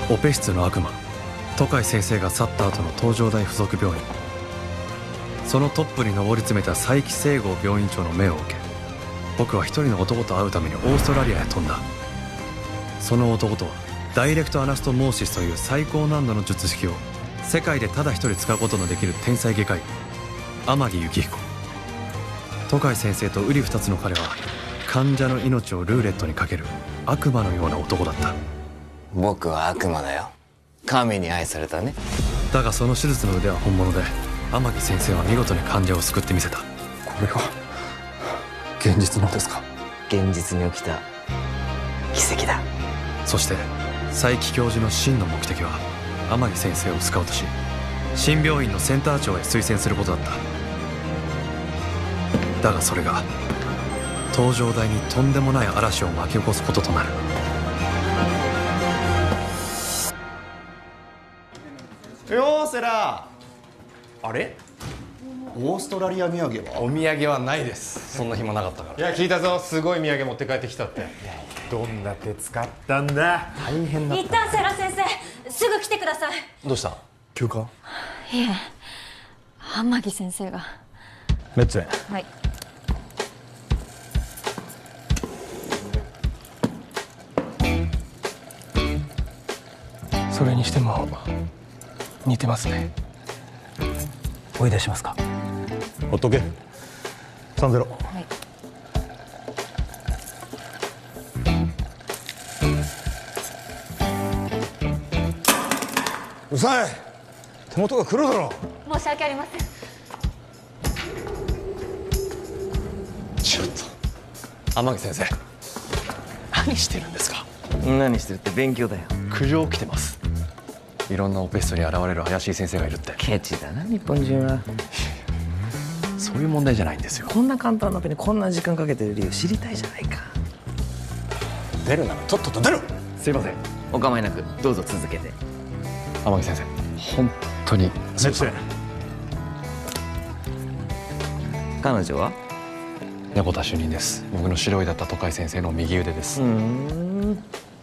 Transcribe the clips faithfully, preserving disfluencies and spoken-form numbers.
オペ室の悪魔戸海先生が去った後の東城大附属病院、そのトップに上り詰めた佐伯聖剛病院長の命を受け、僕は一人の男と会うためにオーストラリアへ飛んだ。その男とはダイレクトアナストモーシスという最高難度の術式を世界でただ一人使うことのできる天才外科医天城幸彦。戸海先生と瓜二つの彼は患者の命をルーレットにかける悪魔のような男だった。 僕は悪魔だよ。神に愛されたね。 だがその手術の腕は本物で、天城先生は見事に患者を救ってみせた。 これは現実のですか？ 現実に起きた奇跡だ。 そして佐伯教授の真の目的は天城先生をスカウトし、新病院のセンター長へ推薦することだった。だがそれが東城大にとんでもない嵐を巻き起こすこととなる。 よーセラー。あれオーストラリア土産は？ お土産はないです。そんな暇なかったから。 いや聞いたぞ、すごい土産持って帰ってきたって。どんな手使ったんだ。大変だった。 一旦セラ先生、すぐ来てください。 どうした？ 休暇？ いえ、天城先生が。 レッツへ。 はい。 それにしても似てますね。追い出しますか？ほっとけ。さんゼロ。 はい。 うるさい。手元が黒だろ。 申し訳ありません。 ちょっと天城先生、何してるんですか？ 何してるって勉強だよ。 苦情来てます。いろんなオペ室に現れる怪しい先生がいるって。 ケチだな日本人は。 そういう問題じゃないんですよ。 こんな簡単なオペにこんな時間かけてる理由知りたいじゃないか。 出るならとっとと出る。 すいません。 お構いなくどうぞ続けて。 天城先生、本当にすいません。 彼女は？ 猫田主任です。僕の指導医だった戸海先生の右腕です。 うーん。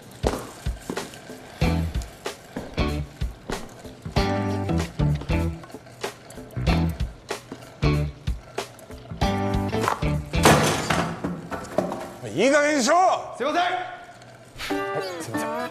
いい加減にしろ。 すいません。 はい、すいません。はい、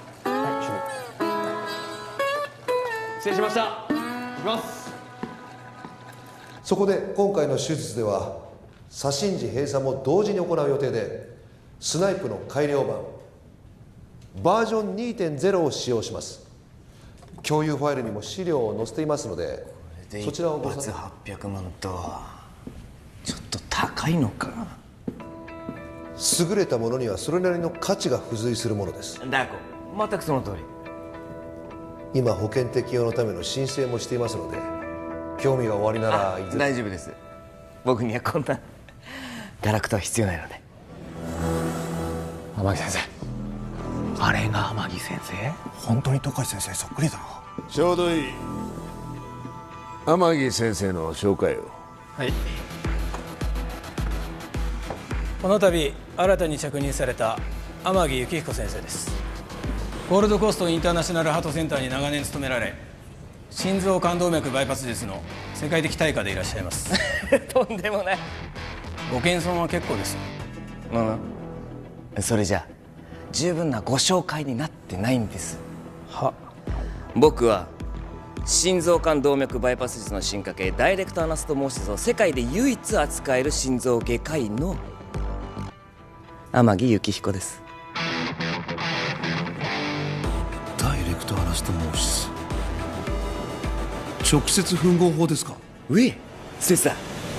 失礼しました。行きます。 そこで今回の手術では左心耳閉鎖も同時に行う予定で、スナイプの改良版バージョン にてんゼロ を使用します。共有ファイルにも資料を載せていますので、そちらをご参照。 はっぴゃくまんとはちょっと高いのか。 優れたものにはそれなりの価値が付随するものです。 ダーコ、全くその通り。 今保険適用のための申請もしていますので、興味がおありならいずれ。 大丈夫です。僕にはこんなガラクタは必要ないので。 天城先生、あれが天城先生？ 本当に戸海先生そっくりだな。 ちょうどいい。天城先生の紹介を。 はい。この度新たに着任された天城幸彦先生です。ゴールドコーストインターナショナルハートセンターに長年勤められ、心臓冠動脈バイパス術の世界的大家でいらっしゃいます。 とんでもない。 ご謙遜は結構ですよ。 うん、それじゃ十分なご紹介になってないんです。 は？ 僕は心臓冠動脈バイパス術の進化系ダイレクトアナストモーシスを世界で唯一扱える心臓外科医の天城幸彦です。 ダイレクトアナストモーシス、直接吻合法ですか？ うえ、先生。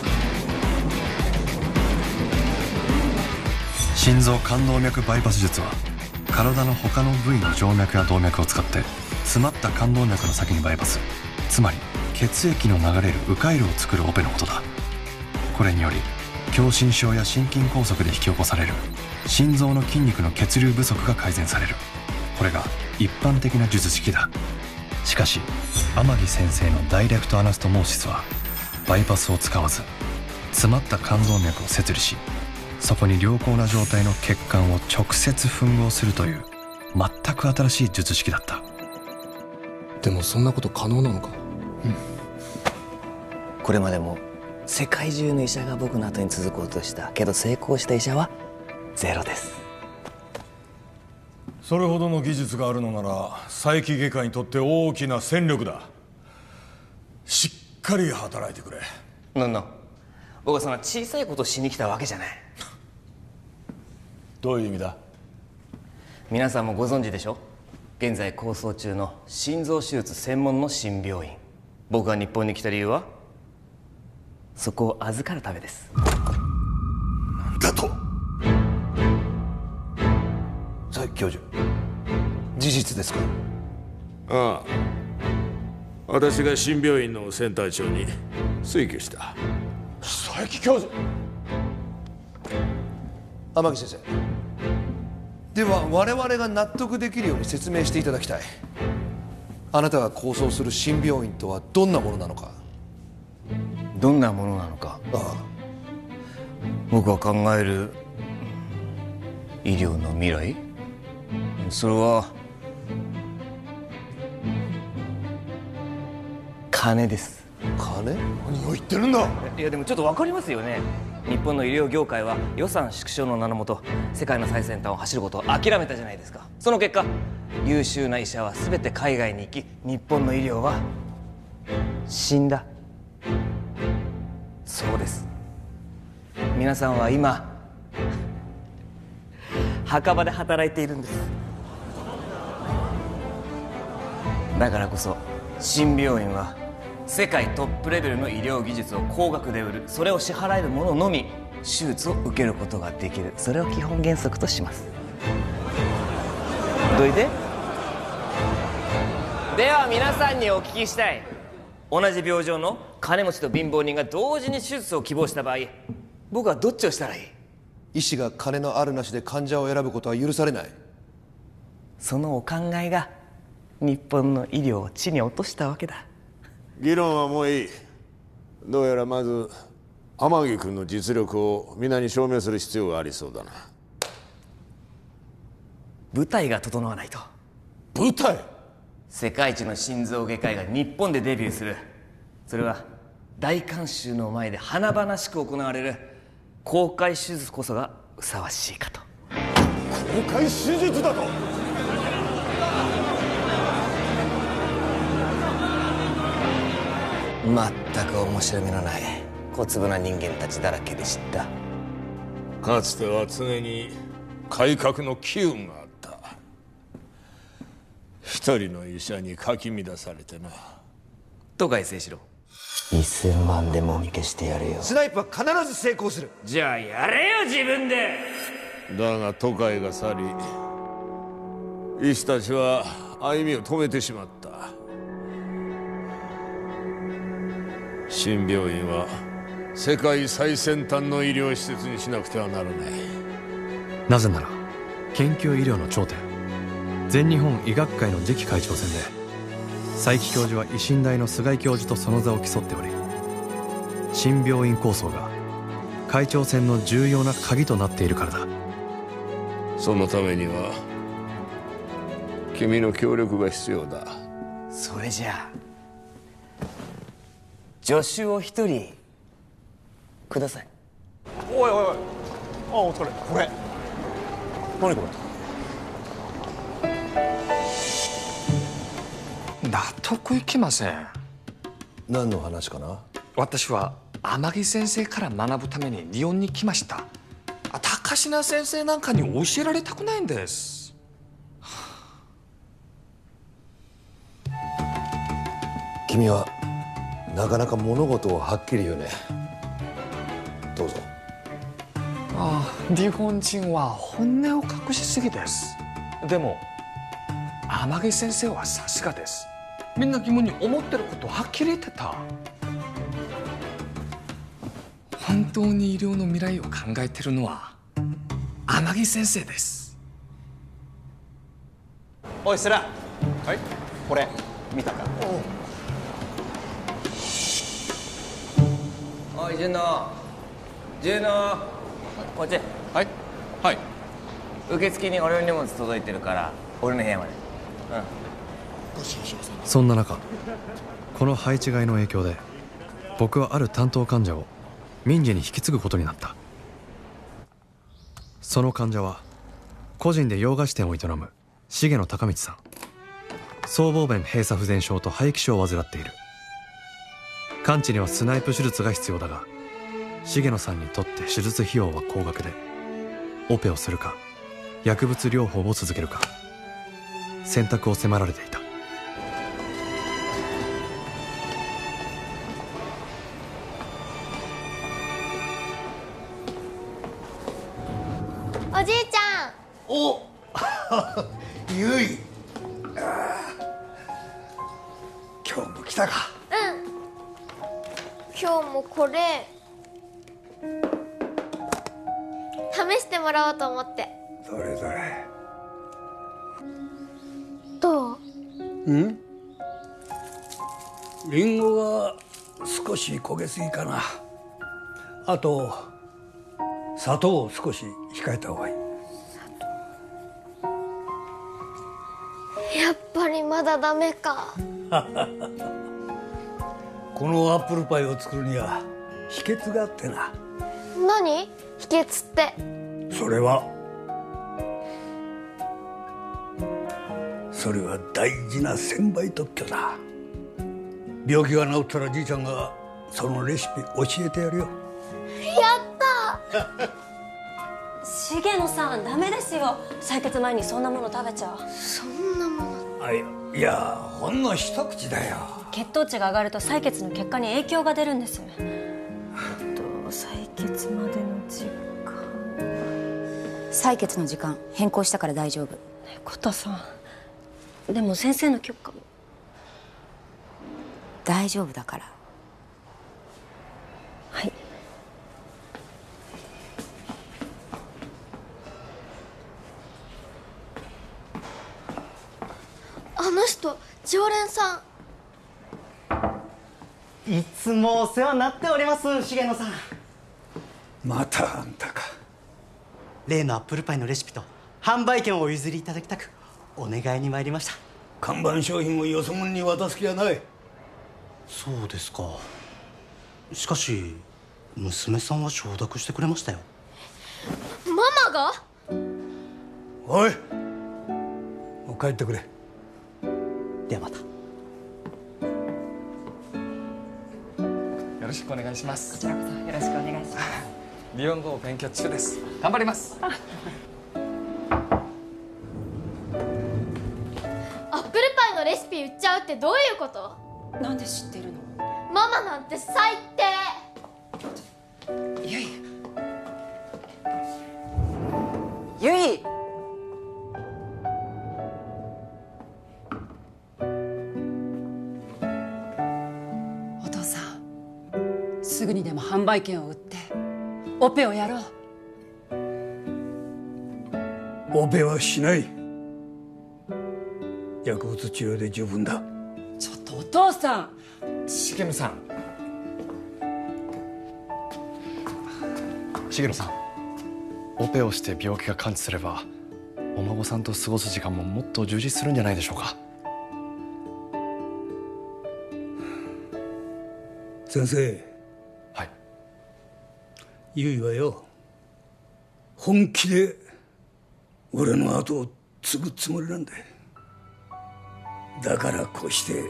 心臓冠動脈バイパス術は体の他の部位の静脈や動脈を使って詰まった冠動脈の先にバイパス、つまり血液の流れる迂回路を作るオペのことだ。これにより狭心症や心筋梗塞で引き起こされる心臓の筋肉の血流不足が改善される。これが一般的な術式だ。しかし天城先生のダイレクトアナストモーシスはバイパスを使わず詰まった冠動脈を切離し、そこに良好な状態の血管を直接吻合するという全く新しい術式だった。 でもそんなこと可能なのか？ これまでも世界中の医者が僕の後に続こうとしたけど成功した医者はゼロです。 それほどの技術があるのなら佐伯外科にとって大きな戦力だ。しっかり働いてくれ。 なんなん僕はそんな小さいことをしに来たわけじゃない。 どういう意味だ？ 皆さんもご存知でしょ。現在構想中の心臓手術専門の新病院。僕が日本に来た理由はそこを預かるためです。 なんだと？ 佐伯教授、事実ですか？ ああ、私が新病院のセンター長に推挙した。 佐伯教授。 天城先生、では我々が納得できるように説明していただきたい。あなたが構想する新病院とはどんなものなのか。 どんなものなのか。 ああ、 僕が考える医療の未来、それは金です。 金？ 何を言ってるんだ。 いやでもちょっと分かりますよね。日本の医療業界は予算縮小の名のもと世界の最先端を走ることを諦めたじゃないですか。その結果優秀な医者は全て海外に行き、日本の医療は死んだ。そうです。皆さんは今墓場で働いているんです。だからこそ新病院は世界トップレベルの医療技術を高額で売る、それを支払える者のみ手術を受けることができる、それを基本原則とします。どいででは皆さんにお聞きしたい。同じ病状の金持ちと貧乏人が同時に手術を希望した場合、僕はどっちをしたらいい？ 医師が金のあるなしで患者を選ぶことは許されない。 そのお考えが日本の医療を地に落としたわけだ。 議論はもういい。どうやらまず天城君の実力を皆に証明する必要がありそうだな。 舞台が整わないと。 舞台？ 世界一の心臓外科医が日本でデビューする。それは大観衆の前で華々しく行われる公開手術こそがふさわしいかと。 公開手術だと？ 全く面白みのない小粒な人間たちだらけでした。 かつては常に改革の機運があった。一人の医者にかき乱されてな。 とかい清志郎、いっせんまんでもみ消してやるよ。 スナイプは必ず成功する。 じゃあやれよ自分で。 だが都会が去り、医師たちは歩みを止めてしまった。新病院は世界最先端の医療施設にしなくてはならない。 なぜなら研究医療の頂点、全日本医学会の次期会長選で佐伯教授は維新大の菅井教授とその座を競っており、新病院構想が会長選の重要な鍵となっているからだ。 そのためには君の協力が必要だ。 それじゃあ助手を一人ください。 おいおいおい、あ、お疲れ。これ何これ？納得いきません。 何の話かな？ 私は天城先生から学ぶために日本に来ました。高階先生なんかに教えられたくないんです。 君はなかなか物事をはっきり言うね。どうぞ。 ああ、日本人は本音を隠しすぎです。でも天城先生はさすがです。みんな疑問に思ってることをはっきり言ってた。本当に医療の未来を考えてるのは天城先生です。 おいセラ、はい、これ見たか？ おい順野、順野、こっち。 はいはい。 受付に俺の荷物届いてるから俺の部屋まで。うん。 そんな中、この配置換えの影響で僕はある担当患者を民事に引き継ぐことになった。その患者は個人で洋菓子店を営む重野孝道さん。僧帽弁閉鎖不全症と肺気症を患っている。完治にはスナイプ手術が必要だが、重野さんにとって手術費用は高額で、オペをするか薬物療法を続けるか選択を迫られていた。 おじいちゃん。 おゆい、今日も来たか。 うん。今日もこれ試してもらおうと思って。 どれどれ。 どう？ ん？リンゴが少し焦げすぎかな。あと砂糖を少し控えた方がいい。 やっぱりまだダメか。 このアップルパイを作るには秘訣があってな。 何？秘訣って。 それはそれは大事な専売特許だ。病気が治ったらじいちゃんがそのレシピ教えてやるよ。 やった重野さん、ダメですよ。採血前にそんなもの食べちゃ。 そんなもの。 あ、いや、いや、ほんの一口だよ。 血糖値が上がると採血の結果に影響が出るんです。あと採血までの時間。 採血の時間変更したから大丈夫。 コタさん、でも先生の許可も。 大丈夫だから。 はい。 あの人常連さん。いつもお世話になっております、重野さん。 またあんたか。 例のアップルパイのレシピと販売権をお譲りいただきたくお願いに参りました。 看板商品をよそ者に渡す気はない。 そうですか。しかし娘さんは承諾してくれましたよ。 ママが？ おい、もう帰ってくれ。 ではまた。 よろしくお願いします。 こちらこそよろしくお願いします。 日本語を勉強中です。頑張ります。 アップルパイのレシピ売っちゃうってどういうこと？ なんで知ってるの？ ママなんて最低。 ゆいゆいお父さん、すぐにでも販売権を売ってオペをやろう。 オペはしない。薬物治療で十分だ。 ちょっとお父さん。 重野さん。 重野さん、オペをして病気が完治すればお孫さんと過ごす時間ももっと充実するんじゃないでしょうか。 先生。 はい。 ゆいはよ、本気で俺の後を継ぐつもりなんだ。だからこうして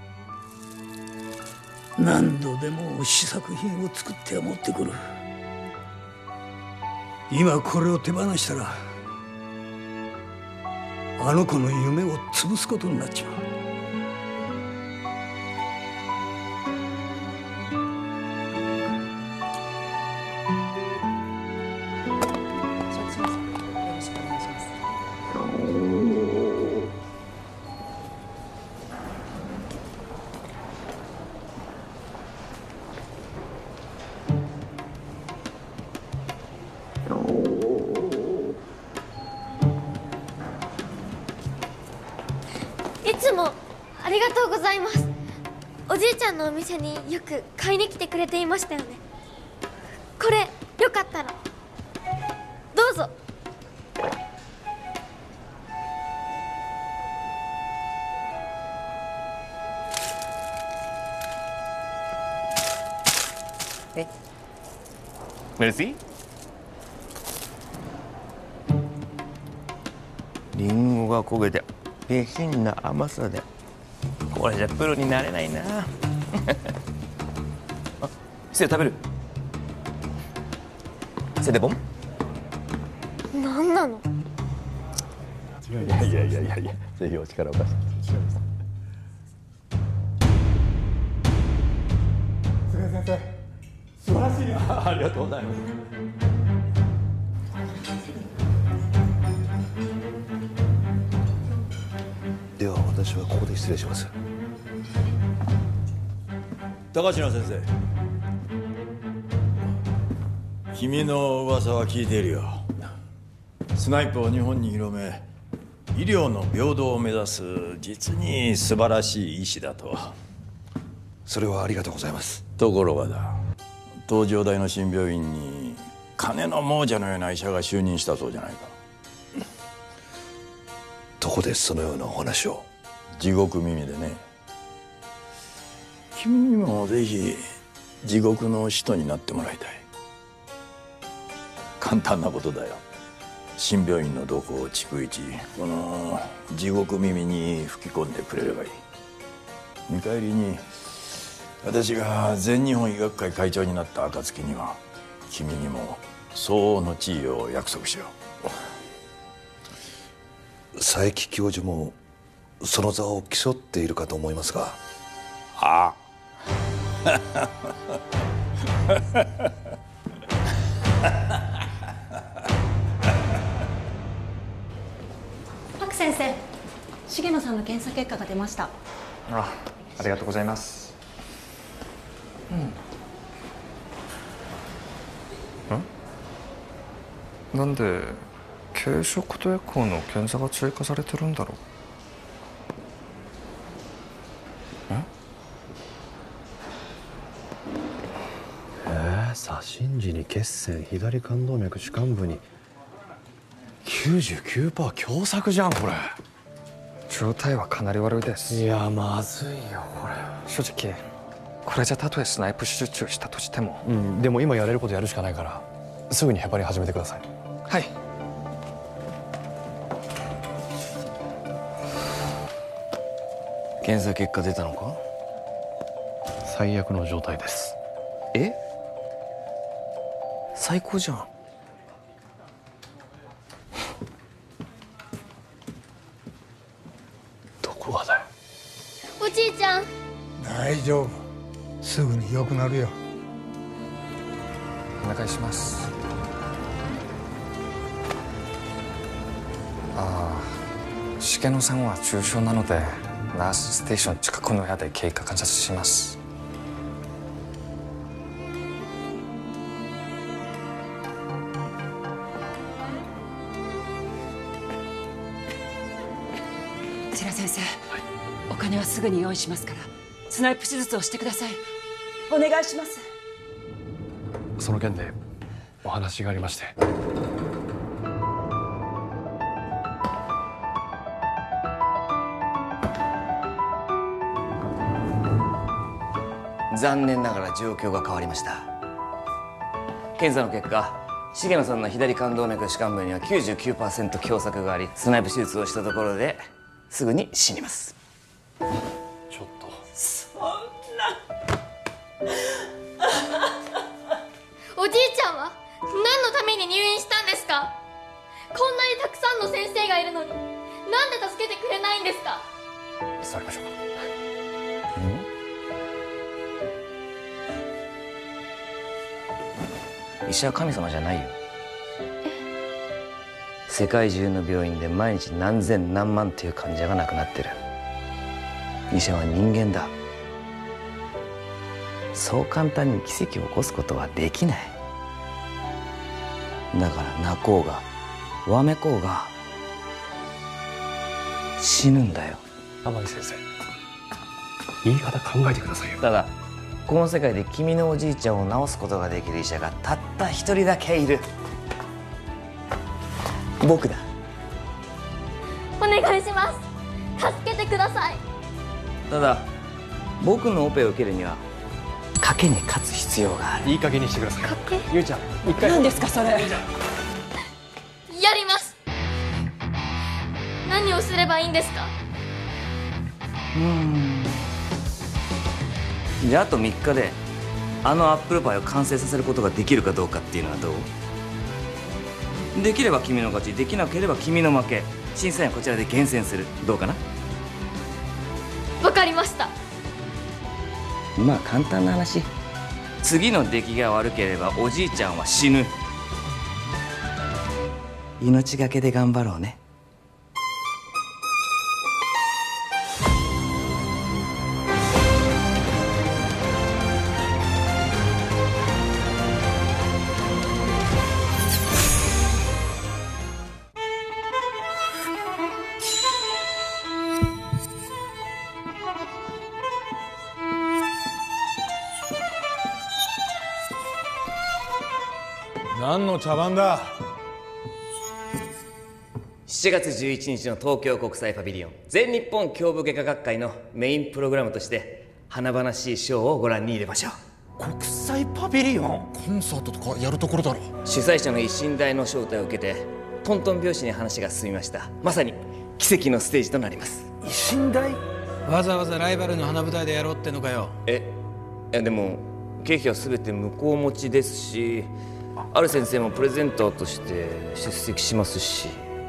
何度でも試作品を作って持ってくる。今これを手放したらあの子の夢を潰すことになっちまう。 いつもありがとうございます。おじいちゃんのお店によく買いに来てくれていましたよね。これよかったらどうぞ。 えメルシー。リンゴが焦げて下品な甘さで、これじゃプロになれないな。あ、せい食べる。せでボン。 何なの？ いやいやいやいやいや、ぜひお力を貸して。 菅先生、素晴らしい。 ありがとうございます。 では私はここで失礼します。 高階先生、君の噂は聞いているよ。スナイプを日本に広め、医療の平等を目指す実に素晴らしい医師だと。 それはありがとうございます。 ところがだ、東城大の新病院に金の亡者のような医者が就任したそうじゃないか。 どこでそのようなお話を？ 地獄耳でね。君にもぜひ地獄の使徒になってもらいたい。簡単なことだよ。新病院のどこを逐一この地獄耳に吹き込んでくれればいい。見返りに私が全日本医学会会長になった暁には君にも相応の地位を約束しよう。佐伯教授もその座を競っているかと思いますが。 はあパク先生、重野さんの検査結果が出ました。 あ、ありがとうございます。うん。なんで軽食とエコーの検査が追加されてるんだろう。 えー、左心耳に血栓、左冠動脈主幹部に きゅうじゅうきゅうパーセント 狭窄じゃんこれ。 状態はかなり悪いです。 いやまずいよこれ。 正直これじゃたとえスナイプ手術をしたとしても、 うん、でも今やれることやるしかないからすぐにヘパリン始めてください。 はい。 検査結果出たのか？ 最悪の状態です。 え？最高じゃん。 どこがだよ。 おじいちゃん。 大丈夫、すぐに良くなるよ。 お願いします。ああ、重野さんは重症なのでナースステーション近くの部屋で経過観察します。 世良先生、はい、お金はすぐに用意しますからスナイプ手術をしてください。お願いします。 その件でお話がありまして。 残念ながら状況が変わりました。検査の結果、重野さんの左冠動脈主幹部には きゅうじゅうきゅうパーセント 狭窄があり、スナイプ手術をしたところですぐに死にます。 ちょっとそんなおじいちゃんは何のために入院したんですか？こんなにたくさんの先生がいるのになんで助けてくれないんですか？ 座りましょうか。 医者は神様じゃないよ。世界中の病院で毎日何千何万という患者が亡くなってる。医者は人間だ。そう簡単に奇跡を起こすことはできない。だから泣こうがわめこうが死ぬんだよ。 天城先生、言い方考えてくださいよ。 ただこの世界で君のおじいちゃんを治すことができる医者がたった一人だけいる。僕だ。 お願いします。助けてください。 ただ僕のオペを受けるには賭けに勝つ必要がある。 いい加減にしてください。 賭け？ ゆうちゃん一回。 何ですかそれ。 やります。何をすればいいんですか？ うーんじゃああとみっかであのアップルパイを完成させることができるかどうかっていうのはどう？できれば君の勝ち、できなければ君の負け。審査員はこちらで厳選する。どうかな？ わかりました。 まあ簡単な話、次の出来が悪ければおじいちゃんは死ぬ。命がけで頑張ろうね。 何の茶番だ。 しちがつじゅういちにちの東京国際パビリオン、全日本胸部外科学会のメインプログラムとして華々しいショーをご覧に入れましょう。 国際パビリオン、コンサートとかやるところだろ。 主催者の維新大の招待を受けてトントン拍子に話が進みました。まさに奇跡のステージとなります。 維新大？わざわざライバルの花舞台でやろうってのかよ。 えいやでも経費は全て向こう持ちですし、ある先生もプレゼンターとして出席しますし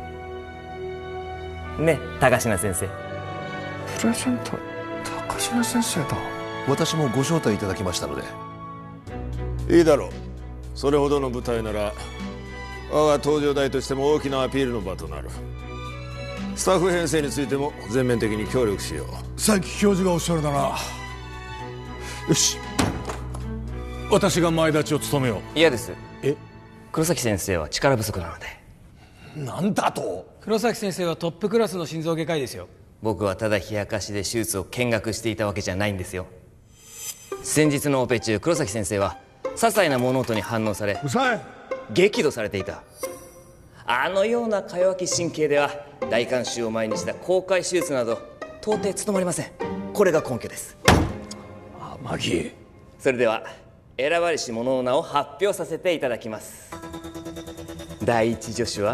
ね。高階先生。 プレゼンター高階先生だ。 私もご招待いただきましたので。 いいだろう。それほどの舞台なら我が東条大としても大きなアピールの場となる。スタッフ編成についても全面的に協力しよう。 佐伯教授がおっしゃるならよし、私が前立ちを務めよう。 嫌です。 え？ 黒崎先生は力不足なので。 なんだと？ 黒崎先生はトップクラスの心臓外科医ですよ。 僕はただ冷やかしで手術を見学していたわけじゃないんですよ。先日のオペ中、黒崎先生は些細な物音に反応され激怒されていた。あのようなか弱き神経では大観衆を前にした公開手術など到底務まりません。これが根拠です。 天城。 それでは選ばれし者の名を発表させていただきます。第一助手は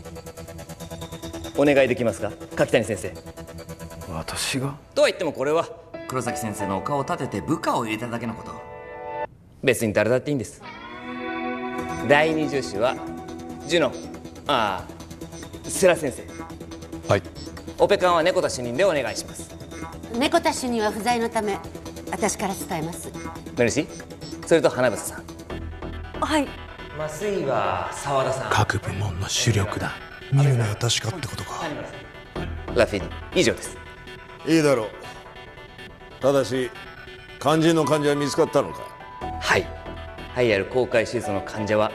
お願いできますか、柿谷先生。 私が？ とは言ってもこれは黒崎先生のお顔を立てて部下を入れただけのこと。別に誰だっていいんです。第二助手はジュノ、ああ世良先生。 はい。 オペ看は猫田主任でお願いします。 猫田主任は不在のため私から伝えます。 メルシー。それと花房さん。 はい。 麻酔は澤田さん。 各部門の主力だ。見るのは確かってことか。 ラフィニ、以上です。 いいだろう。ただし肝心の患者は見つかったのか？ はい。栄えある公開手術の患者は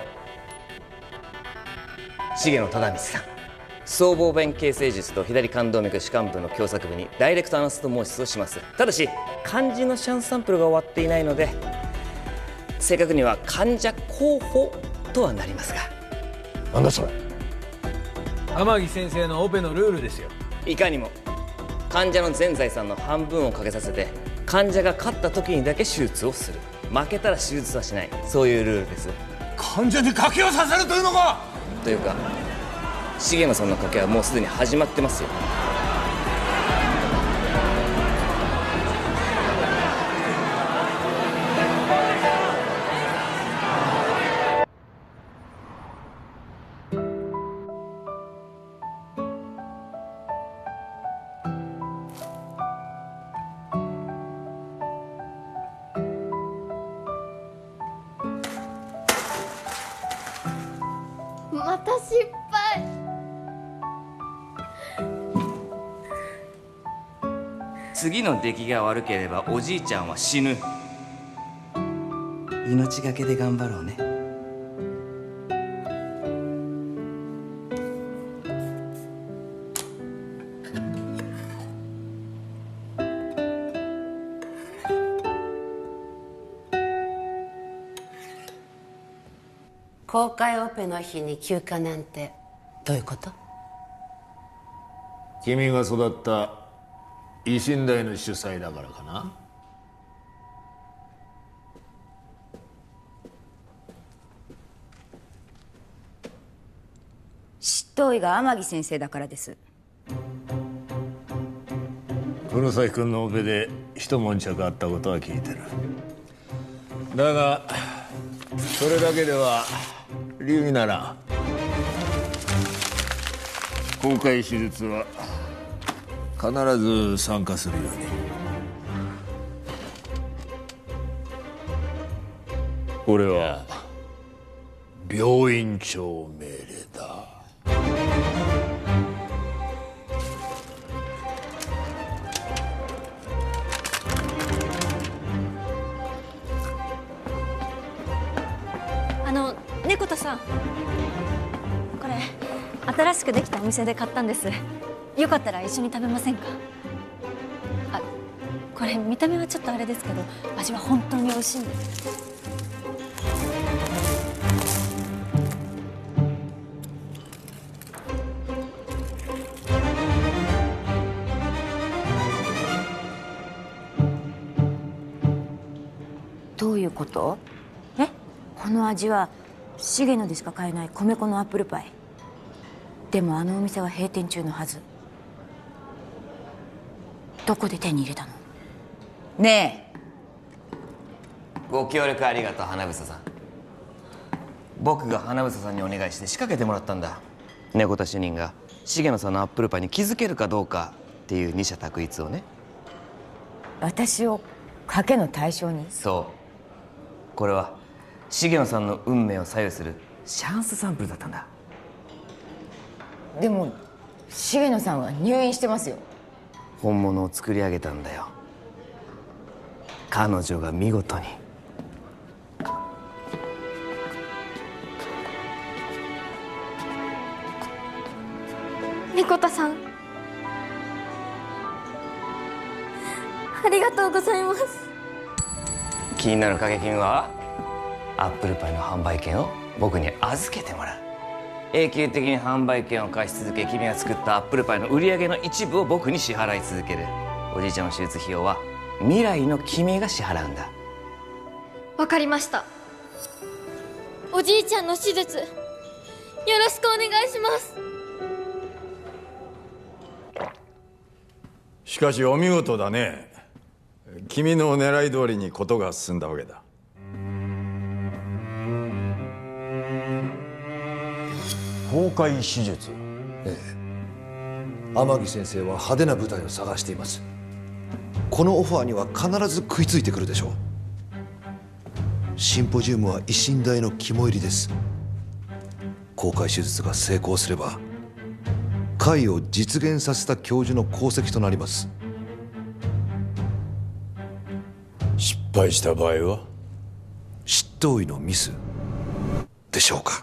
重野忠光さん。僧帽弁形成術と左冠動脈主幹部の狭窄部にダイレクトアナストモーシスをします。ただし肝心のシャンサンプルが終わっていないので、正確には患者候補とはなりますが。 なんだそれ？ 天城先生のオペのルールですよ。 いかにも患者の全財産の半分をかけさせて患者が勝った時にだけ手術をする。負けたら手術はしない、そういうルールです。 患者に賭けをさせるというのか？ というか重野さんの賭けはもうすでに始まってますよ。 また失敗。 次の出来が悪ければおじいちゃんは死ぬ。命がけで頑張ろうね。 公開オペの日に休暇なんてどういうこと？ 君が育った維新大の主催だからかな。 頭医が天城先生だからです。 黒崎君のオペで一悶着あったことは聞いてる。だがそれだけでは理由にならん。公開手術は必ず参加するように。これは病院長命令だ。 あの猫田さん、これ新しくできたお店で買ったんです。よかったら一緒に食べませんか？あ、これ見た目はちょっとあれですけど味は本当に美味しいんです。 どういうこと？え？この味は重野でしか買えない米粉のアップルパイ。でもあのお店は閉店中のはず。どこで手に入れたの？ねえ。 ご協力ありがとう花房さん。僕が花房さんにお願いして仕掛けてもらったんだ。猫田主任が重野さんのアップルパイに気づけるかどうかっていう二者択一をね。 私を賭けの対象に？ そう、これは重野さんの運命を左右するシャンスサンプルだったんだ。 でも重野さんは入院してますよ。 本物を作り上げたんだよ、彼女が見事に。 猫田さん、ありがとうございます。 気になる掛け金はアップルパイの販売権を僕に預けてもらう。永久的に販売権を貸し続け、君が作ったアップルパイの売り上げの一部を僕に支払い続ける。おじいちゃんの手術費用は未来の君が支払うんだ。 わかりました。おじいちゃんの手術よろしくお願いします。 しかしお見事だね。君の狙い通りに事が進んだわけだ。 公開手術。ええ。天城先生は派手な舞台を探しています。このオファーには必ず食いついてくるでしょう。シンポジウムは維新大の肝入りです。公開手術が成功すれば会を実現させた教授の功績となります。 失敗した場合は執刀医のミスでしょうか。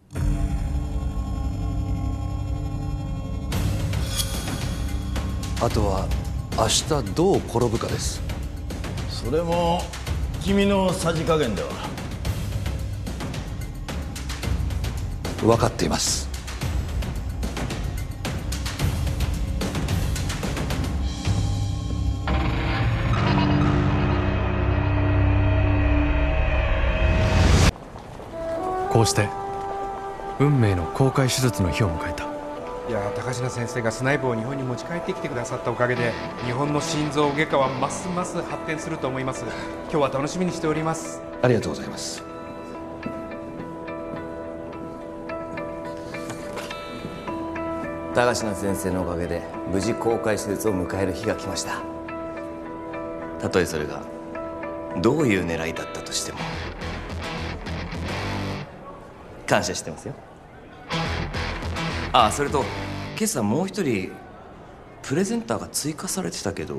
あとは明日どう転ぶかです。 それも君のさじ加減では。 分かっています。 こうして運命の公開手術の日を迎えた。 いや高階先生がスナイプを日本に持ち帰ってきてくださったおかげで日本の心臓外科はますます発展すると思います。今日は楽しみにしております。 ありがとうございます。 高階先生のおかげで無事公開手術を迎える日が来ました。たとえそれがどういう狙いだったとしても感謝してますよ。ああ、それと今朝もう一人プレゼンターが追加されてたけど。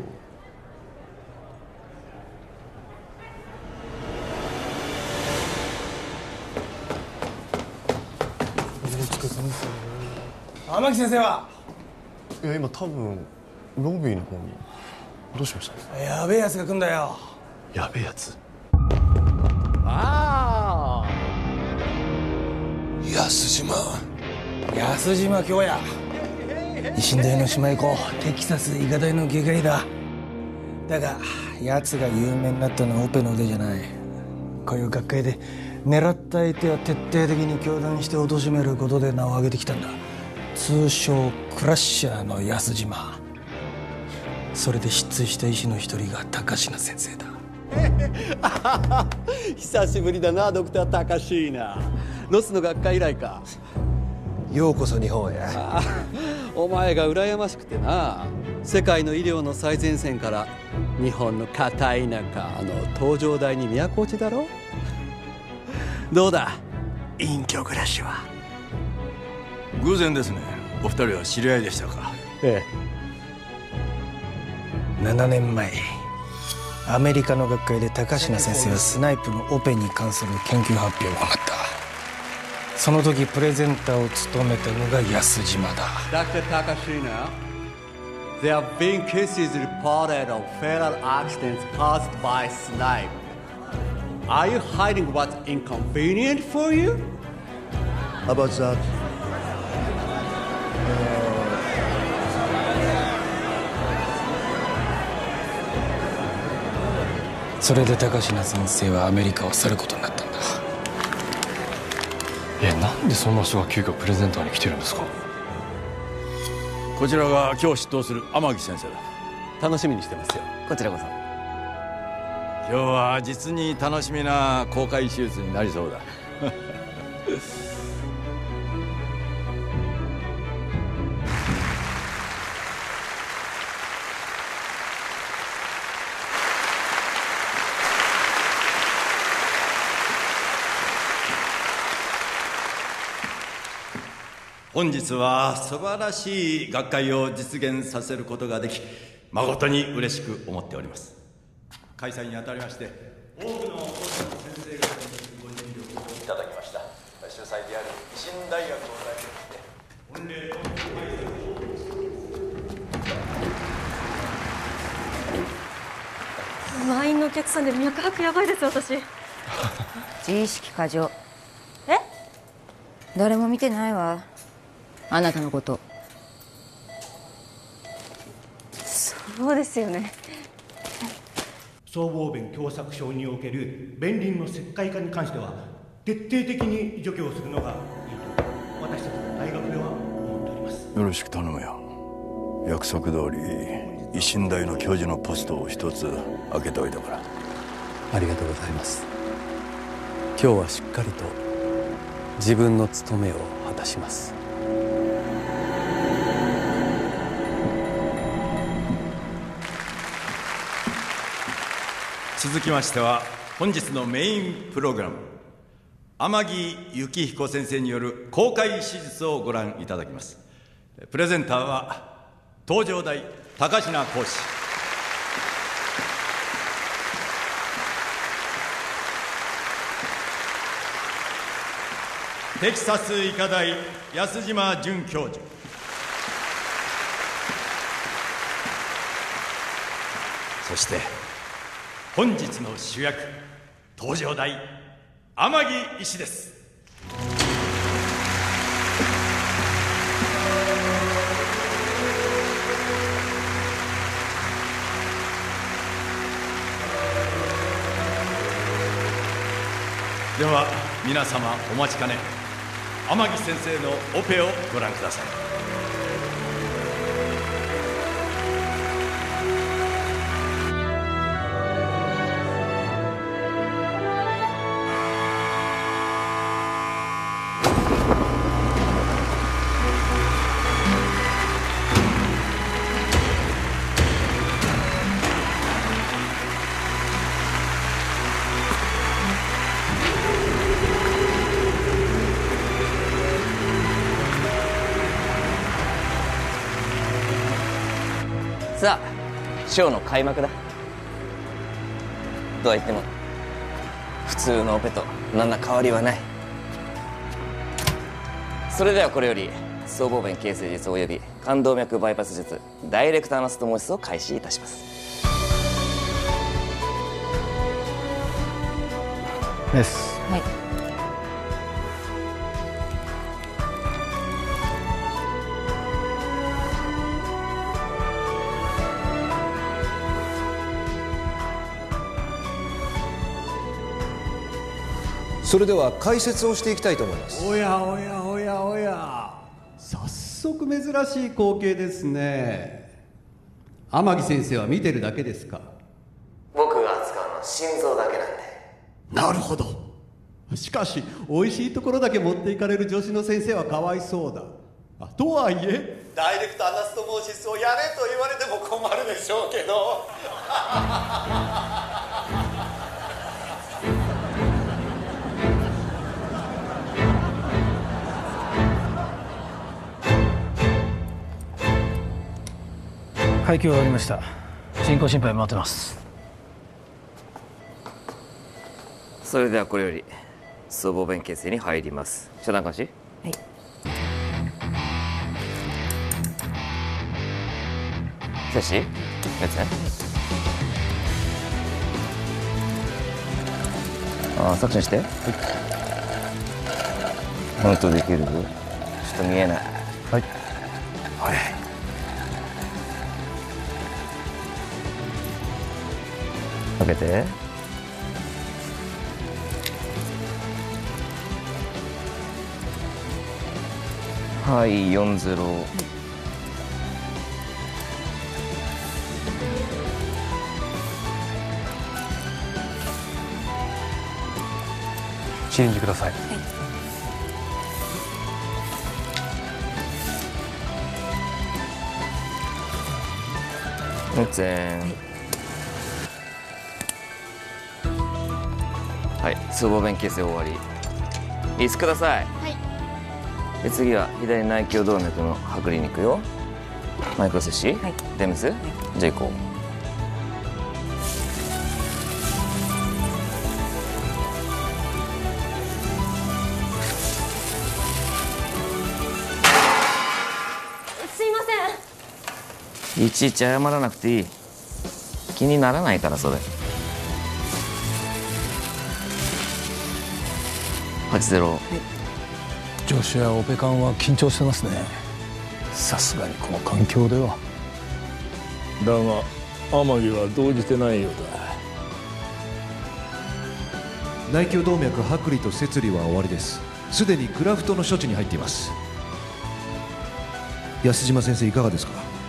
天城先生は？ いや今多分ロビーの方に。どうしました？ やべえやつが来んだよ。 やべえやつ？ ああ、 安島安島京也、維新大の姉妹校テキサス医科大の外科医だ。だが奴が有名になったのはオペの腕じゃない。こういう学会で狙った相手は徹底的に教団して貶めることで名を上げてきたんだ。 通称クラッシャーの安島。それで失墜した医師の一人が高階先生だ。 久しぶりだな、ドクター高階。ロスの学会以来か。 ようこそ日本へ。 お前が羨ましくてな。世界の医療の最前線から日本の片田舎の東上大に都落ちだろ。どうだ、隠居暮らしは。 偶然ですね。お二人は知り合いでしたか？ ええ。ななねんまえ、アメリカの学会で高階先生はスナイプのオペに関する研究発表を行った。その時プレゼンターを務めたのが安島だ。 ドクター高階、There have been cases reported of fatal accidents caused by snipe. Are you hiding what's inconvenient for you? About that? それで高階先生はアメリカを去ることになったんだ。 え、なんでそんな人が急遽プレゼンターに来てるんですか？ こちらが今日出頭する天城先生だ。 楽しみにしてますよ。 こちらこそ。 今日は実に楽しみな公開手術になりそうだ。本日は素晴らしい学会を実現させることができ、誠に嬉しく思っております。開催にあたりまして多くの先生方にご尽力をいただきました。主催である維新大学を代表して御礼の満員のお客さんで脈拍やばいです私。 自意識過剰。 え？ 誰も見てないわ、あなたのこと。 そうですよね。 僧帽弁狭窄症における弁輪の石灰化に関しては徹底的に除去をするのがいいと私たちの大学では思っております。 よろしく頼むよ。約束通り維新大の教授のポストを一つ開けておいたから。 ありがとうございます。今日はしっかりと自分の務めを果たします。 続きましては本日のメインプログラム、天城幸彦先生による公開手術をご覧いただきます。プレゼンターは東上大高階講師。テキサス医科大安島准教授。そして本日の主役、東上大天城医師です。では皆様お待ちかね、天城先生のオペをご覧ください。 さあ、ショーの開幕だ。とは言っても普通のオペと何ら変わりはない。それではこれより僧帽弁形成術および冠動脈バイパス術ダイレクトアナストモーシスを開始いたします。 です。 はい。 それでは解説をしていきたいと思います。 おやおやおやおや、さす則珍しい光景ですね。天城先生は見てるだけですか？ 僕が扱うのは心臓だけなんで。 なるほど。しかし美味しいところだけ持っていかれる助手の先生はかわいそうだ。あとはいえダイレクトアナストモーシスをやれと言われても困るでしょうけど配給終わりました。人工心肺待ってます。 それではこれより僧帽弁形成に入ります。遮断監視。 はい。 静止。やつね。ああ、作戦して。はい。本当できる？ちょっと見えない。はい。あれ。かけて。はい、よんゼロ。 シリンジください。 はい。全。はい、僧帽弁形成終わり。リスください。 はい。 で次は左内胸動脈の剥離に行くよ。マイクロ接種、はい、デムス、はい、じゃあ行こう。 すいません。 いちいち謝らなくていい。気にならないからそれ。はちゼロ。はい、 助手やオペカンは緊張してますね。さすがにこの環境では。 だが天城は動じてないようだ。内胸動脈剥離と切離は終わりです。すでにクラフトの処置に入っています。安島先生いかがですか？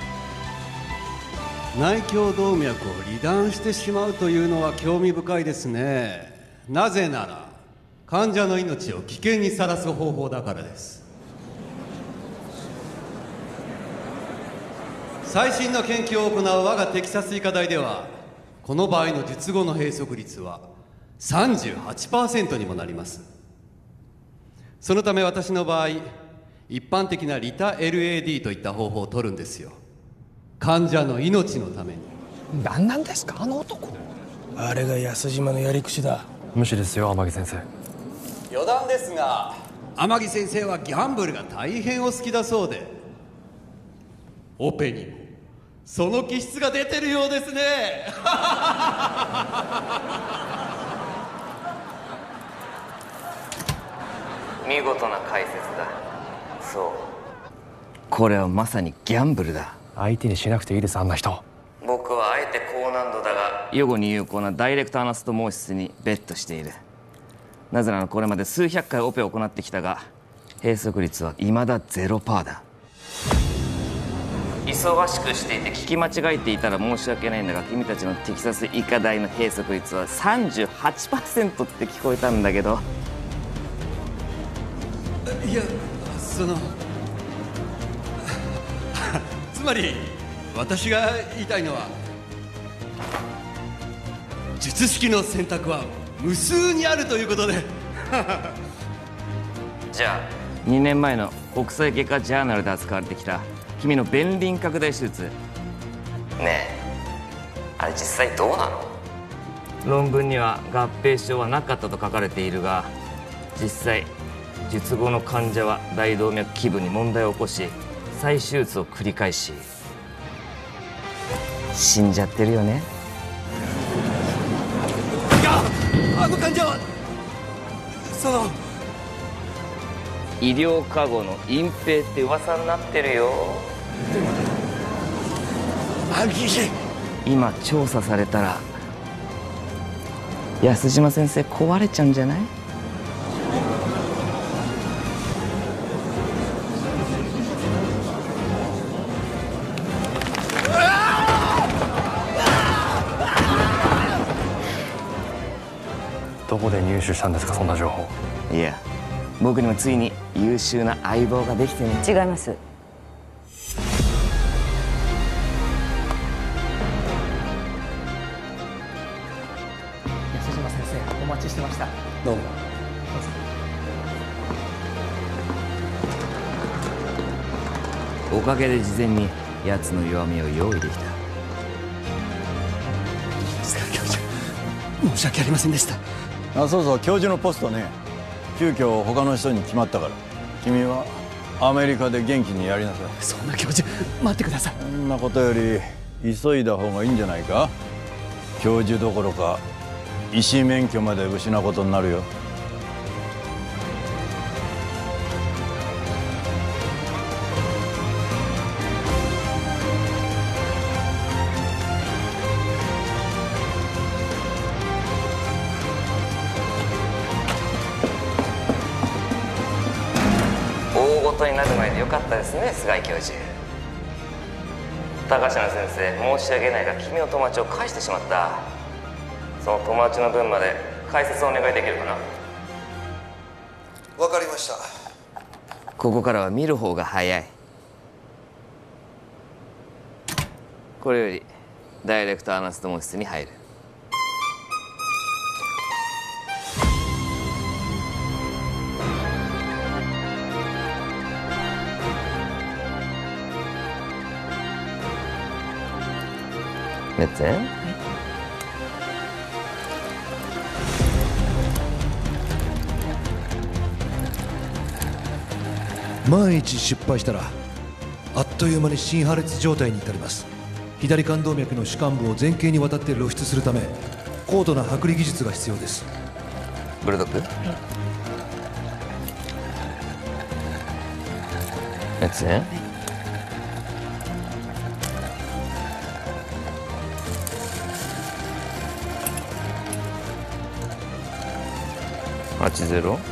内胸動脈を離断してしまうというのは興味深いですね。なぜなら患者の命を危険にさらす方法だからです。最新の研究を行う我がテキサス医科大ではこの場合の術後の閉塞率は さんじゅうはちパーセント にもなります。そのため私の場合一般的なリタ エルエーディー といった方法を取るんですよ。患者の命のために。 何なんですかあの男。あれが安島のやり口だ。 無視ですよ天城先生。 余談ですが天城先生はギャンブルが大変お好きだそうで、オペにもその気質が出てるようですね見事な解説だ。そう、これはまさにギャンブルだ。 相手にしなくていいです、あんな人。 僕はあえて高難度だが予後に有効なダイレクトアナストモーシスにベットしている。なぜならこれまで数百回オペを行ってきたが閉塞率は未だ ゼロパーセント だ。忙しくしていて聞き間違えていたら申し訳ないんだが、君たちのテキサス医科大の閉塞率は さんじゅうはちパーセント って聞こえたんだけど。 いや、そのつまり私が言いたいのは術式の選択は無数にあるということでじゃあにねんまえの国際外科ジャーナルで扱われてきた君の弁輪拡大手術ねえ、あれ実際どうなの？論文には合併症はなかったと書かれているが、実際術後の患者は大動脈基部に問題を起こし再手術を繰り返し死んじゃってるよね。 いや、あの患者はその医療過誤の隠蔽って噂になってるよ。今調査されたら安島先生壊れちゃうんじゃない？ で入手したんですか、そんな情報。 いや、僕にもついに優秀な相棒ができてね。 違います。 安島先生、お待ちしてました。 どうも。 おかげで事前に奴の弱みを用意できた。 菅教授、申し訳ありませんでした。 あ、そうそう、教授のポストね、急遽他の人に決まったから、君はアメリカで元気にやりなさい。 そんな教授、待ってください。 そんなことより急いだ方がいいんじゃないか。教授どころか医師免許まで失うことになるよ。 大事になる前でよかったですね、菅井教授。高階先生、申し訳ないが君の友達を返してしまった。その友達の分まで解説をお願いできるかな。 わかりました。 ここからは見る方が早い。これよりダイレクトアナストモ室に入る。メッツェン、 万一失敗したらあっという間に心破裂状態に至ります。左冠動脈の主幹部を前傾にわたって露出するため高度な剥離技術が必要です。 ブルドッグ、メッツェン、はちゼロ、はい、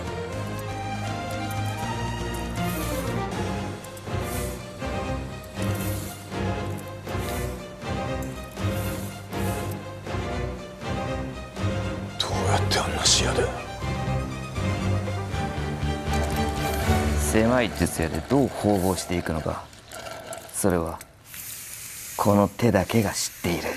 どうやってあんな視野で。 狭い術野でどう縫合していくのか、それはこの手だけが知っている。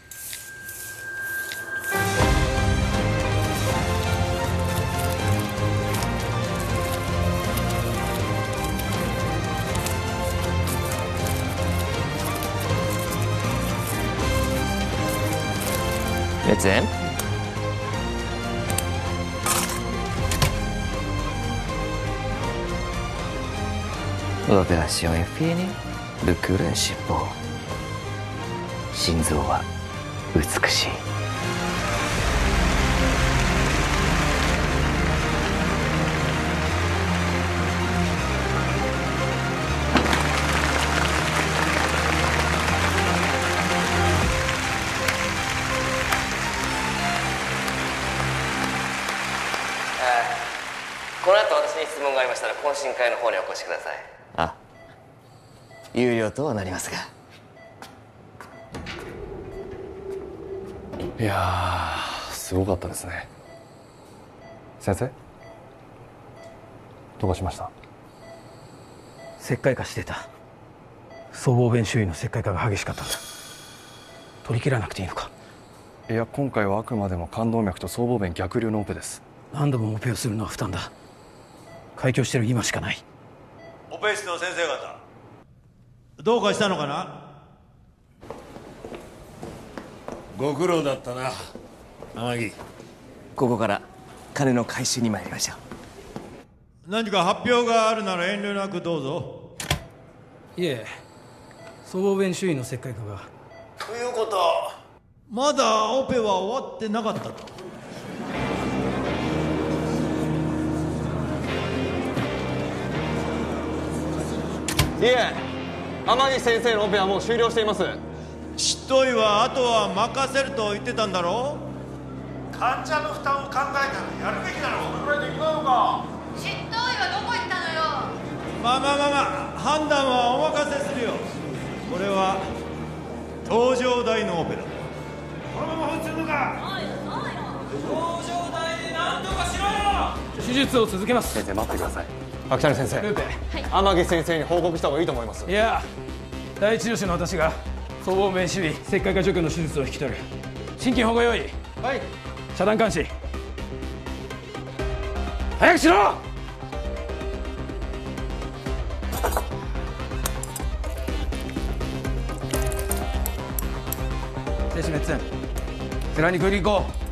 メッツェン、L'opération est finie, le cœur est beau。心臓は美しい。この後私に質問がありましたら懇親会の方にお越しください。あ、有料とはなりますが。 いやー、すごかったですね。先生、どうかしました？ 石灰化してた。僧帽弁周囲の石灰化が激しかったんだ。取り切らなくていいのか？ いや、今回はあくまでも冠動脈と僧帽弁逆流のオペです。 何度もオペをするのは負担だ。開胸してる今しかない。 オペ室の先生方、どうかしたのかな？ ご苦労だったな、天城。 ここから金の回収に参りましょう。何か発表があるなら遠慮なくどうぞ。 いえ、僧帽弁周囲の石灰化が。 ということはまだオペは終わってなかったと？ いえ、天城先生のオペはもう終了しています。 執刀医はあとは任せると言ってたんだろう。患者の負担を考えたらやるべきだろう。これぐらいできないのか。 執刀医はどこ行ったのよ。 まあまあまあまあ、判断はお任せするよ。これは登場台のオペだ。このまま放置するのか。そうよそうよ。登場台なんとかしろよ。手術を続けます。 先生待ってください。秋谷先生、 ルーペ、 天城先生に報告した方がいいと思います。 いや、第一助手の私が僧帽弁周囲石灰化除去の手術を引き取る。心筋保護用意。 はい。 遮断監視。早くしろ。停止滅寺に食いに行こう。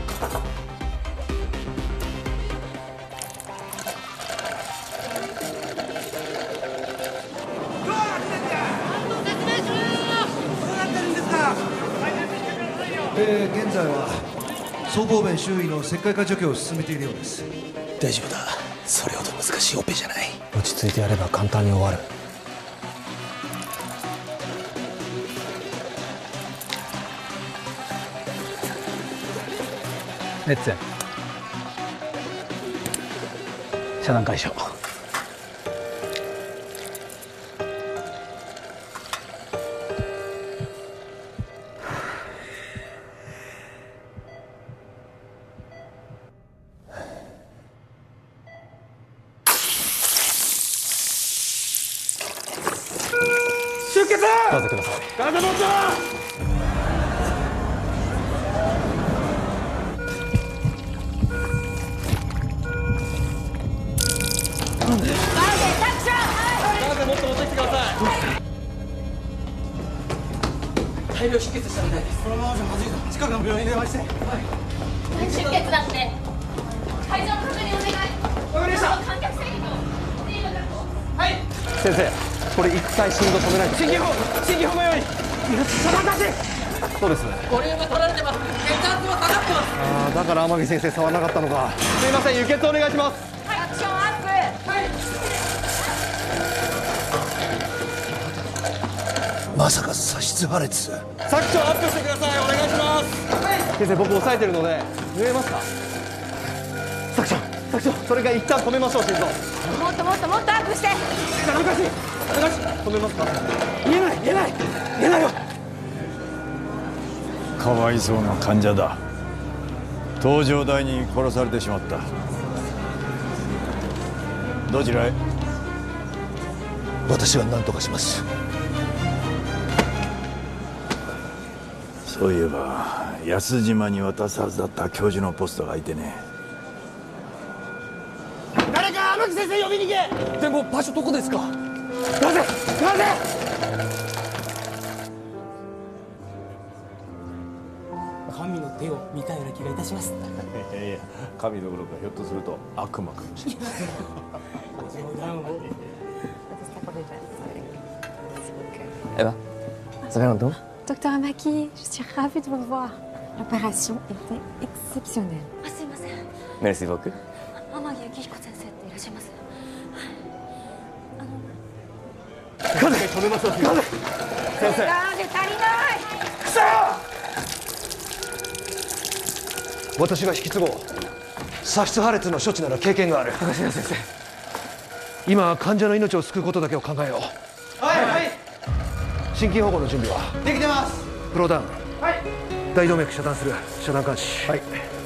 えー、現在は僧帽弁周囲の石灰化除去を進めているようです。 大丈夫だ。それほど難しいオペじゃない。 落ち着いてやれば簡単に終わる。 メッツェ遮断解消。出血。 ガゼください。 ガゼ持った。大量出血したみたいです。このままじゃまずいぞ。近くの病院に電話して。はい。 出血だって。会場の確認お願い。 わかりました。 観客席とチームだと。 はい。 先生、これ一回心臓止めないと。 心筋保護、心筋保護用意。遮断監視。 そうです。 ボリューム取られてます。血圧も下がってます。 ああ、だから天城先生触らなかったのか。すいません、輸血お願いします。 アクションアップ。はい。 まさか左室破裂。 サクションアップしてください。お願いします。はい。先生、僕押さえてるので縫えますか。サクション、サクション。それが一旦止めましょう。心臓。 もっともっともっとアップして。 遮断監視。お願いします。止めますか。 言えない言えない言えないよ。 かわいそうな患者だ。東条大に殺されてしまった。どちらへ。 私が何とかします。 そういえば安島に渡すはずだった教授のポストが空いてね。 誰か天城先生呼びに行け。でも場所どこですか。なぜなぜ。神の手を見たような気がいたします。 いやいや、神どころかひょっとすると悪魔かもしれない。 冗談を。 Eh ben, ça fait longtemps. Docteur Amaki, je suis ravie de vous voir. L'opération était exceptionnelle. Ah, c'est ma sœur. Merci beaucoup. Amagi Yukihiko先生っていらっしゃいます。 風止めましょう。風先生。 ガーゼ足りない。 くそ。私が引き継ごう。左室破裂の処置なら経験がある。 高島先生。 今は患者の命を救うことだけを考えよう。 はいはい。 心筋保護の準備はできてます。 プロダウン。 はい。 大動脈遮断する。遮断監視。はい。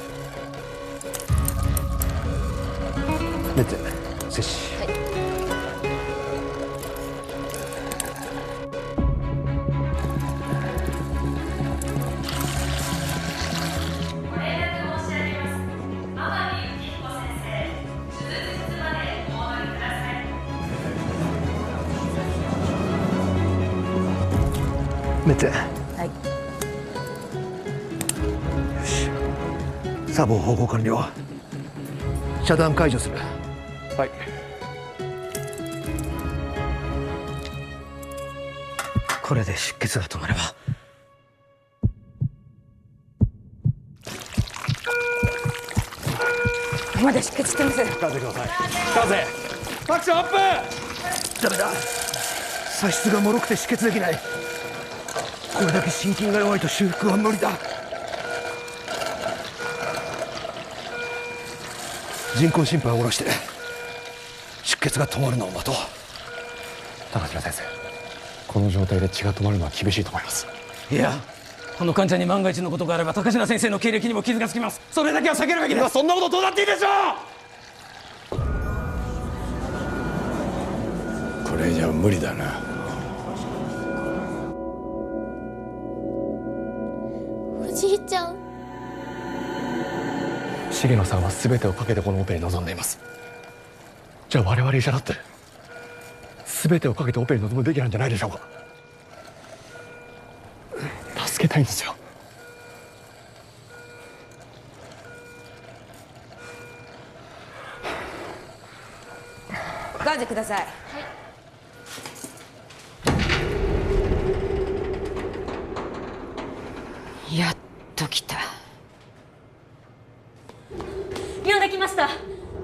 メッツェ接種。はい。メッツェ。 はい。 よし。サボ保護完了。遮断解除する。はい。これで出血が止まれば。 まだ出血してます。 ガゼください。ガゼ。サクションアップ。 ダメだ。左室が脆くて止血できない。これだけ心筋が弱いと修復は無理だ。人工心肺を下ろして出血が止まるのを待とう。 高島先生、この状態で血が止まるのは厳しいと思います。 いや、 この患者に万が一のことがあれば高階先生の経歴にも傷がつきます。それだけは避けるべきです。 そんなことどうだっていいでしょう。これじゃ無理だな。 おじいちゃん。 重野さんは全てをかけてこのオペに臨んでいます。じゃあ我々医者だって全てをかけてオペに臨むべきなんじゃないでしょうか。助けたいんですよ。 ガーゼください。やっと来た。 呼んできました。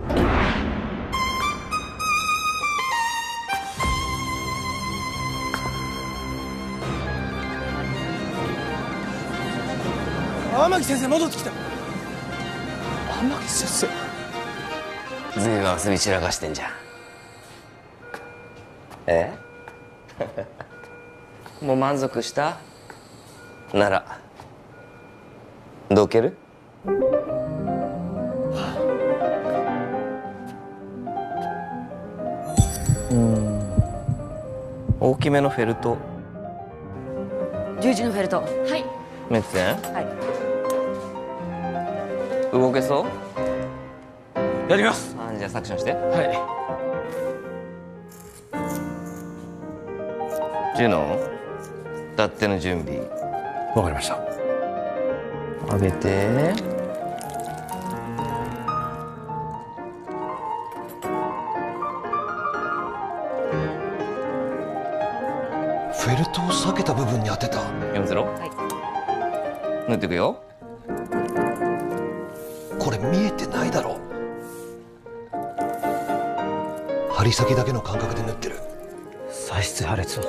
天城先生戻ってきた。 天城先生、ずいぶん遊び散らかしてんじゃん。えもう満足したならどける？うん大きめのフェルト。 十字のフェルト。 はい。 メッツェン。 はい。 動けそう？ やります。 あ、じゃあサクションして。 はい。 ジュノン、立っての準備。 わかりました。 上げて。 フェルトを避けた部分に当てた。 よんゼロ。はい。縫っていくよ。 これ見えてないだろ。針先だけの感覚で縫ってる。 再出破裂を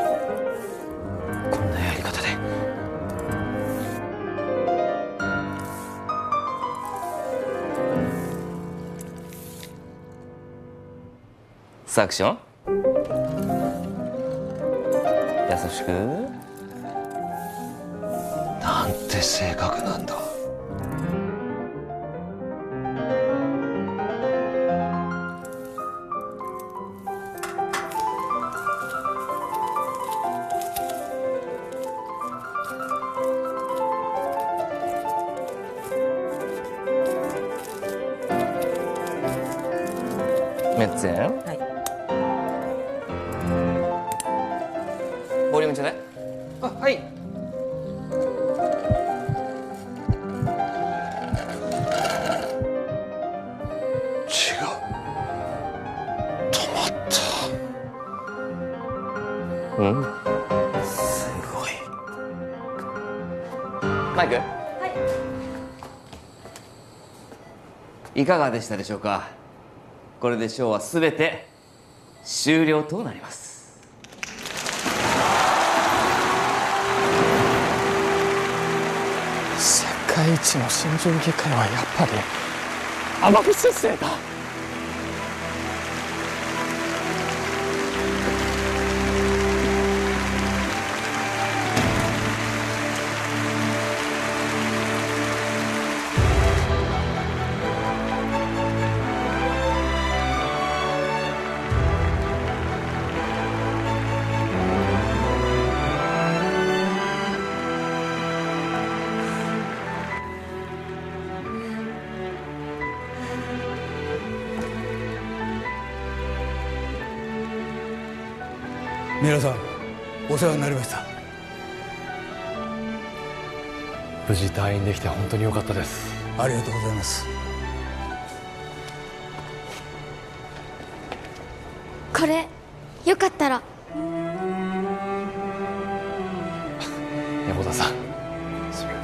こんなやり方で。 サクション。優しく。 なんて正確なんだ。 メッツェン。 はい。 ボリュームちょうだい。あ、はい。 血が止まった。 うん。すごい。マイク。はい。いかがでしたでしょうか。これでショーはすべて終了となります。 世界一の心臓外科医はやっぱり天城先生だ。 皆さんお世話になりました。 無事退院できて本当に良かったです。 ありがとうございます。 これよかったら。 山田さん、それ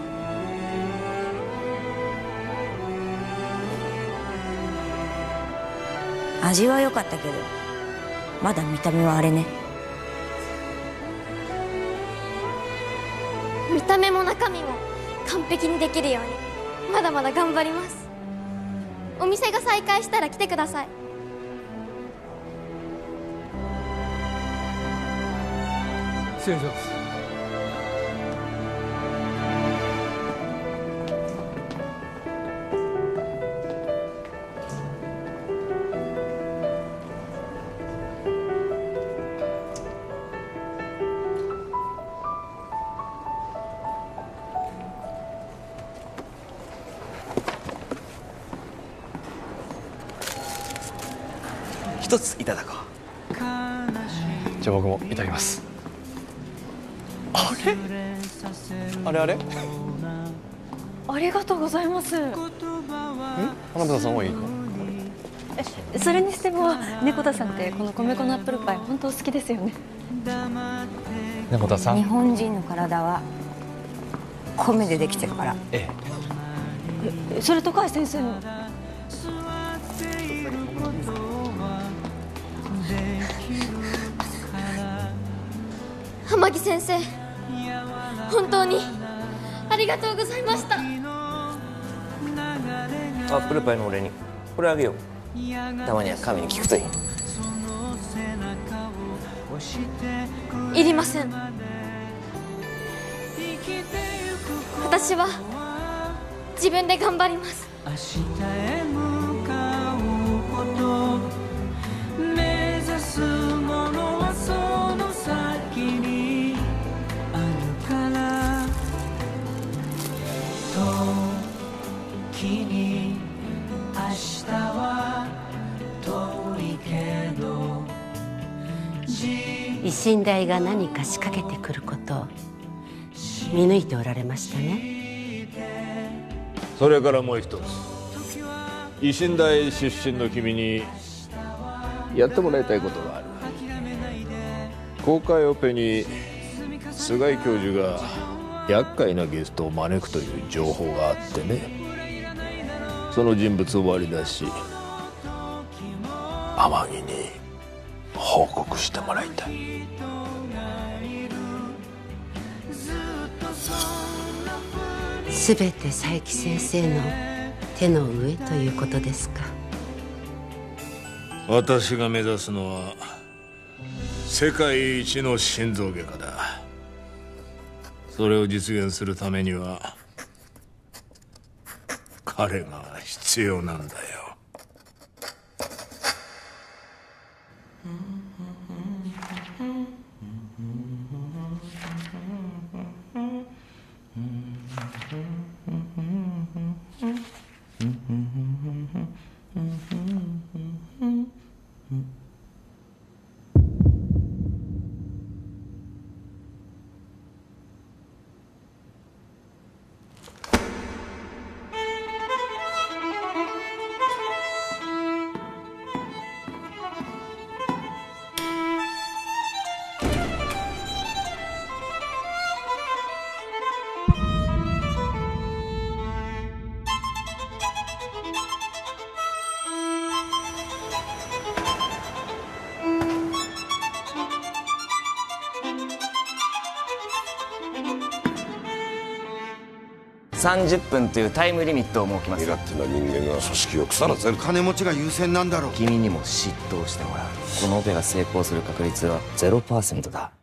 味は良かったけどまだ見た目はあれね。 見た目も中身も完璧にできるようにまだまだ頑張ります。お店が再開したら来てください。 失礼します。 一ついただこう。 じゃあ僕もいただきます。あれあれあれありがとうございます。 ん花田さんはいいの？ え、それにしても猫田さんってこの米粉のアップルパイ本当好きですよね。 猫田さん、 日本人の体は米でできてるから。 ええ、それ高橋先生の。 天城先生、本当にありがとうございました。 アップルパイの俺にこれあげよう。たまには神に聞くといい。 いりません。私は自分で頑張ります。 明日へ向かうこと目指すものはその先にあるから時に明日は遠いけど維新大が何か仕掛けてくることを見抜いておられましたね。 それからもう一つ、維新大出身の君にやってもらいたいことがある。公開オペに菅井教授が厄介なゲストを招くという情報があってね。その人物を割り出し天城に報告してもらいたい。 すべて佐伯先生の手の上ということですか。 私が目指すのは世界一の心臓外科だ。それを実現するためには彼が必要なんだよ。 さんじゅっぷんというタイムリミットを設けます。 身勝手な人間が組織を腐らせる。金持ちが優先なんだろう。 君にも執刀してもらう。このオペが成功する確率はゼロパーセントだ。